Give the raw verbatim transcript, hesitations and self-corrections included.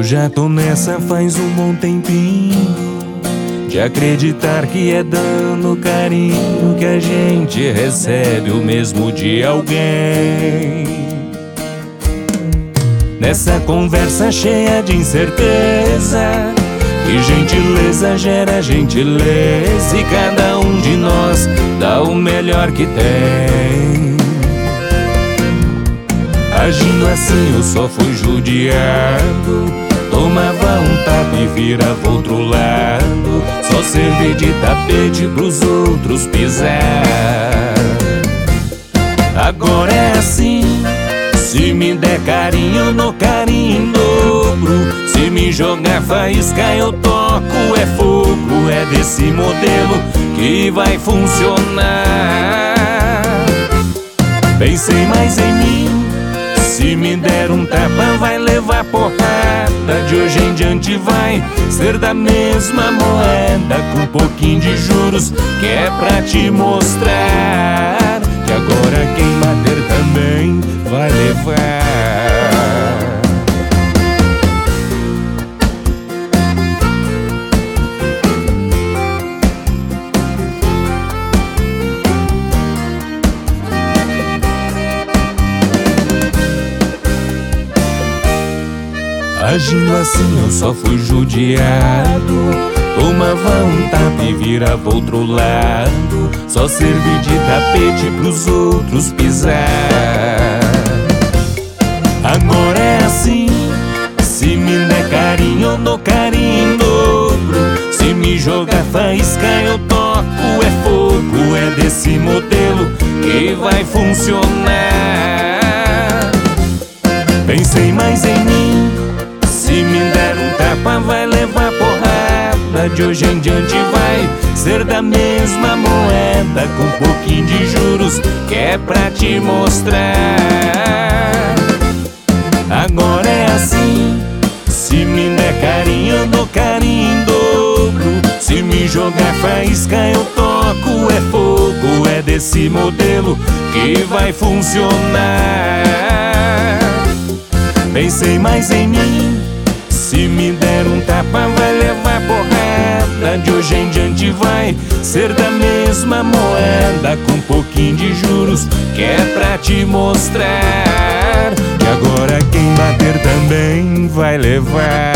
já tô nessa faz um bom tempinho, de acreditar que é dando carinho que a gente recebe o mesmo de alguém. Nessa conversa cheia de incerteza, que gentileza gera gentileza, e cada um de nós dá o melhor que tem. Agindo assim eu só fui judiado, tomava um tapa e virava outro lado, só servir de tapete pros outros pisar. Agora é assim, se me der carinho eu dou carinho em dobro, se me jogar faísca eu toco, é fogo, é desse modelo que vai funcionar. Pensei mais em mim, se me der um tapa vai levar porrada, de hoje em diante vai ser da mesma moeda, com um pouquinho de juros, que é pra te mostrar que agora quem bater também vai levar. Agindo assim eu só fui judiado, tomava um tapa e virava outro lado, só servi de tapete pros outros pisar. Agora é assim, se me der carinho eu dou carinho em dobro, se me jogar faísca eu toco, é fogo, é desse modelo que vai funcionar. Pensei mais em mim, se me der um tapa vai levar porrada, de hoje em diante vai ser da mesma moeda, com um pouquinho de juros, que é pra te mostrar. Agora é assim, se me der carinho eu dou carinho em dobro, se me jogar faísca eu toco, é fogo, é desse modelo que vai funcionar. Pensei mais em mim, se me der um tapa vai levar porrada, de hoje em diante vai ser da mesma moeda, com um pouquinho de juros, que é pra te mostrar que agora quem bater também vai levar.